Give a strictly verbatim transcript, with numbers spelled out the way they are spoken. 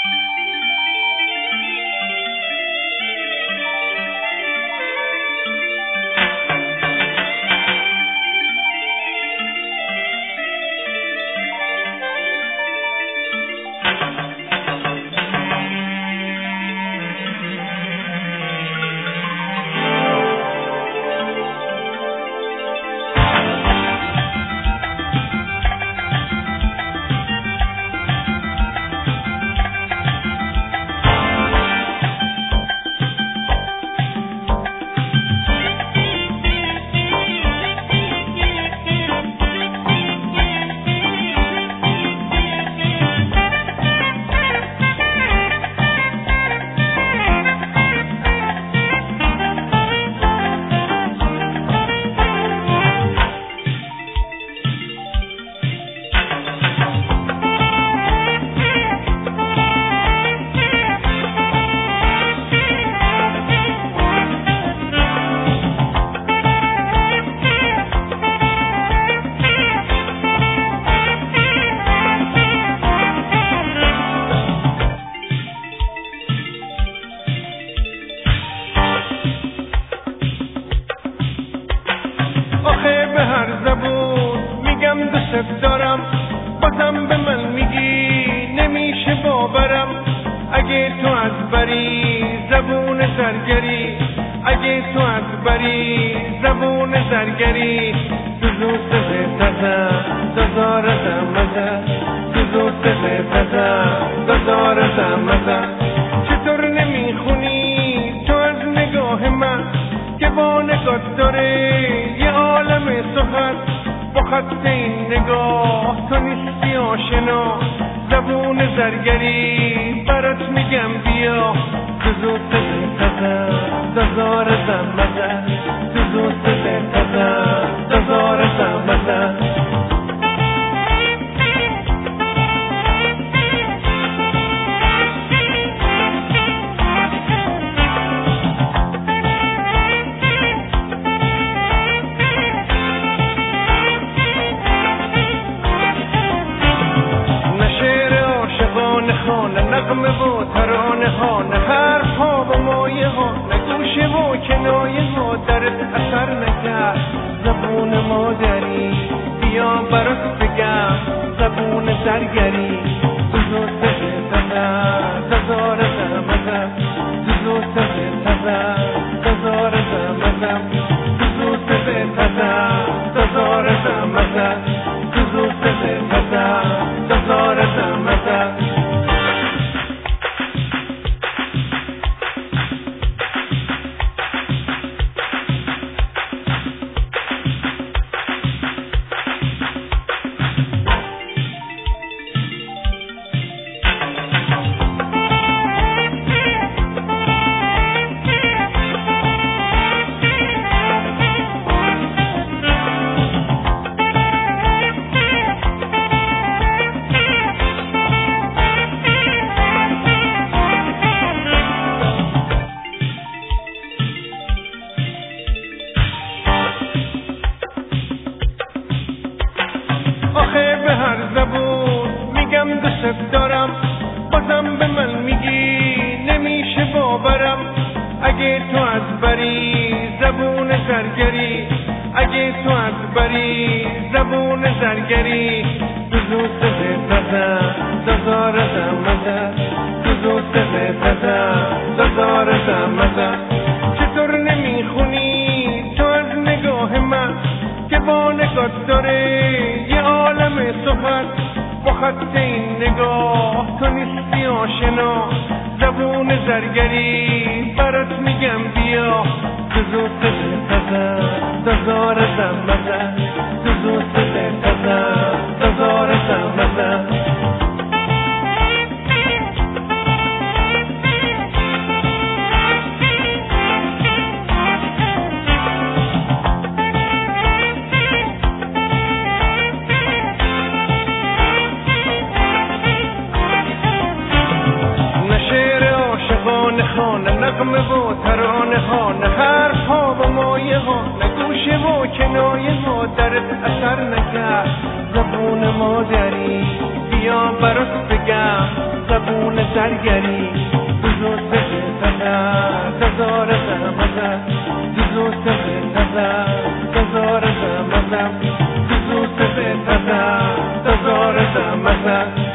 به هر زبون میگم دوست دارم، بازم به من میگی نمیشه باورم. اگه تو از بری زبون زرگری، اگه تو از بری زبون زرگری، تو زود بزن دزار زمزه، تو زود بزن دزار زمزه. چطور نمیخونی تو از نگاه من که با نگاه داره یه عالم سخن؟ با خط این نگاه تو نیستی آشنا، زبون زرگری برات میگم بیا. تو زود بزن دزار زمزه، تو زود بزن دزار زمزه. نغمه و ترانه ها، نه حرف ها و مایه ها، نه گوشه و کنایه ها درت اثر نکرد. زبون مادری بیا برات بگم، زبون زرگری تو زود بزن دزار زمزم، تو زود بزن دزار زمزم، تو زود بزن دزار زمزم، تو زود بزن دزار زمزم. آخه به هر زبون میگم دوست دارم، بازم به من میگی نمیشه باورم. اگه تو از بری زبون زرگری، اگه تو از بری زبون زرگری، تو زود بزن دزار زمزه، تو زود بزن دزار زمزه. چطور نمیخونی تو از نگاه من که با نگاه داره یه عالم سخن؟ با خط این نگاه تو نیستی آشنا، زبون زرگری برات میگم بیا. تو زود بزن دزار زمزه، تو زود بزن دزار زمزه. نه نغمه و ترانه ها، نه حرف ها و مایه ها، نه گوشه و کنایه ها درت اثر نکرد. زبون مادری بیا برات بگم، زبون زرگری زرگری دوزو سفه تزر تزار زمزم دوزو سفه تزر تزار زمزم دوزو سفه تزر تزار زمزم